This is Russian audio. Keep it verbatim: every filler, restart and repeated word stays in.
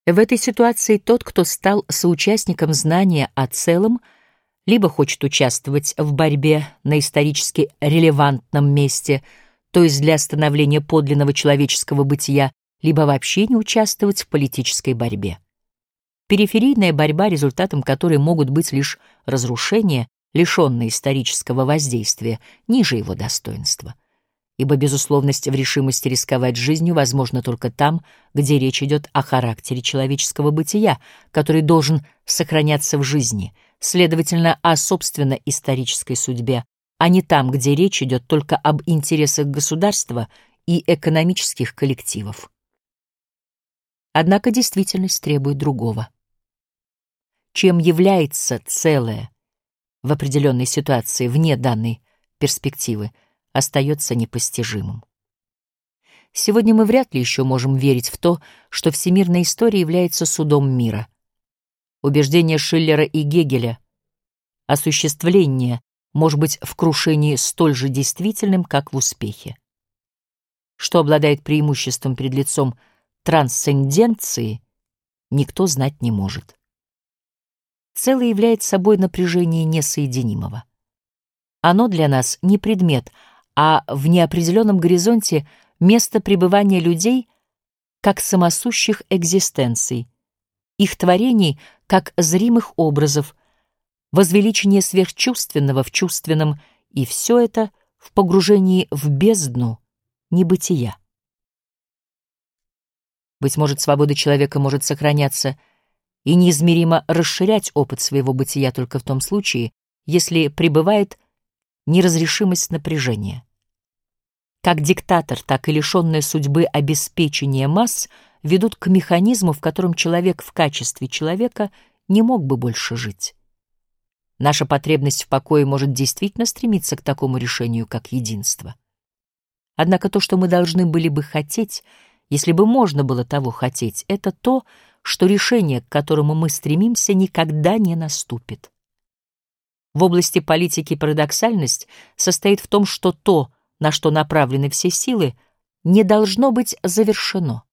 В этой ситуации тот, кто стал соучастником знания о целом, либо хочет участвовать в борьбе на исторически релевантном месте, то есть для становления подлинного человеческого бытия, либо вообще не участвовать в политической борьбе. Периферийная борьба, результатом которой могут быть лишь разрушения, лишенные исторического воздействия, ниже его достоинства. Ибо безусловность в решимости рисковать жизнью возможна только там, где речь идет о характере человеческого бытия, который должен сохраняться в жизни, следовательно, о собственно исторической судьбе, а не там, где речь идет только об интересах государства и экономических коллективов. Однако действительность требует другого. Чем является целое в определенной ситуации вне данной перспективы, остается непостижимым. Сегодня мы вряд ли еще можем верить в то, что всемирная история является судом мира. Убеждение Шиллера и Гегеля осуществление может быть в крушении столь же действительным, как в успехе. Что обладает преимуществом перед лицом трансценденции, никто знать не может. Целое является собой напряжение несоединимого. Оно для нас не предмет, а в неопределенном горизонте место пребывания людей как самосущих экзистенций, их творений как зримых образов, возвеличение сверхчувственного в чувственном, и все это в погружении в бездну небытия. Быть может, свобода человека может сохраняться и неизмеримо расширять опыт своего бытия только в том случае, если пребывает неразрешимость напряжения. Как диктатор, так и лишенные судьбы обеспечения масс ведут к механизму, в котором человек в качестве человека не мог бы больше жить. Наша потребность в покое может действительно стремиться к такому решению, как единство. Однако то, что мы должны были бы хотеть, если бы можно было того хотеть, это то, что решение, к которому мы стремимся, никогда не наступит. В области политики парадоксальность состоит в том, что то, на что направлены все силы, не должно быть завершено.